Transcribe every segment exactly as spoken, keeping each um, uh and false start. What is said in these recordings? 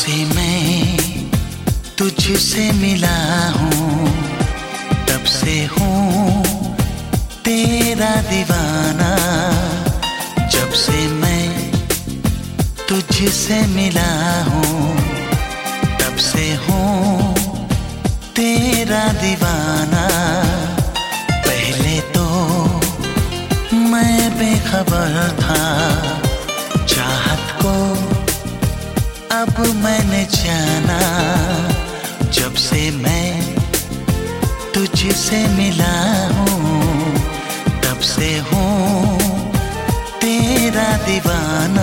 से मैं तुझसे मिला हूँ, तब से हूँ तेरा दीवाना। जब से मैं तुझसे मिला हूँ, तब से हूँ तेरा दीवाना। पहले तो मैं बेखबर था चाहत को, अब मैंने जाना। जब से मैं तुझसे मिला हूँ, तब से हूँ तेरा दीवाना।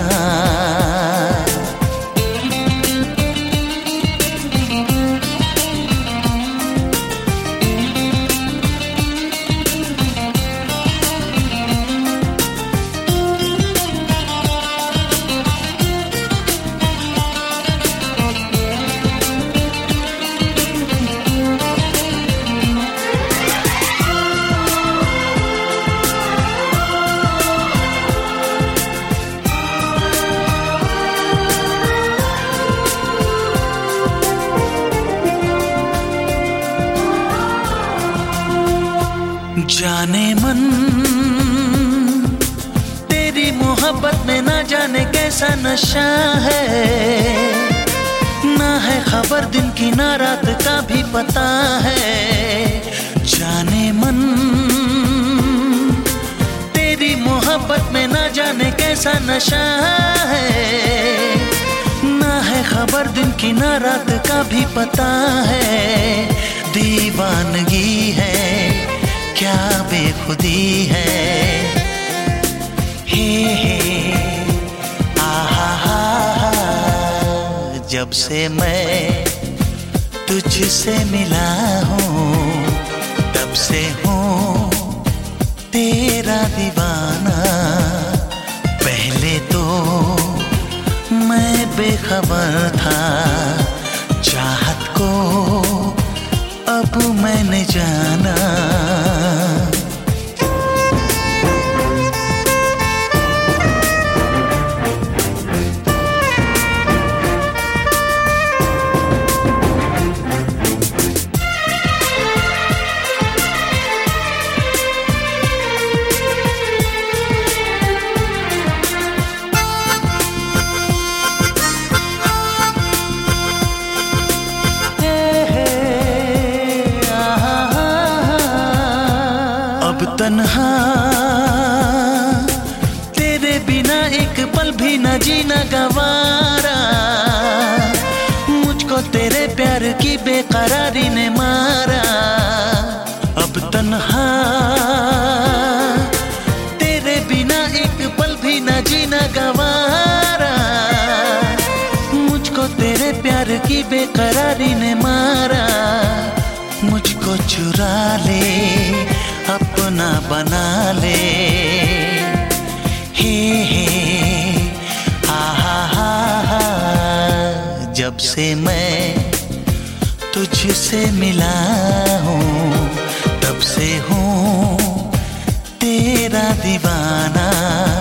जाने मन तेरी मोहब्बत में ना जाने कैसा नशा है, ना है खबर दिन की ना रात का भी पता है। जाने मन तेरी मोहब्बत में ना जाने कैसा नशा है, ना है खबर दिन की ना रात का भी पता है। दीवानगी है क्या बेखुदी है, हे हे आहा हा। जब से मैं तुझसे मिला हूँ, तब से हूँ तेरा दीवाना। पहले तो मैं बेखबर था चाहत को, अब मैंने जाना। अब तन्हा तेरे बिना एक पल भी न जीना गवारा। मुझको तेरे प्यार की बेकरारी ने मारा। अब तन्हा तेरे बिना एक पल भी न जीना गवारा। मुझको तेरे प्यार की बेकरारी ने मारा। मुझको चुरा ले अपना बना ले, हे हे आहा हा हा। जब से मैं तुझसे मिला हूँ, तब से हूँ तेरा दीवाना।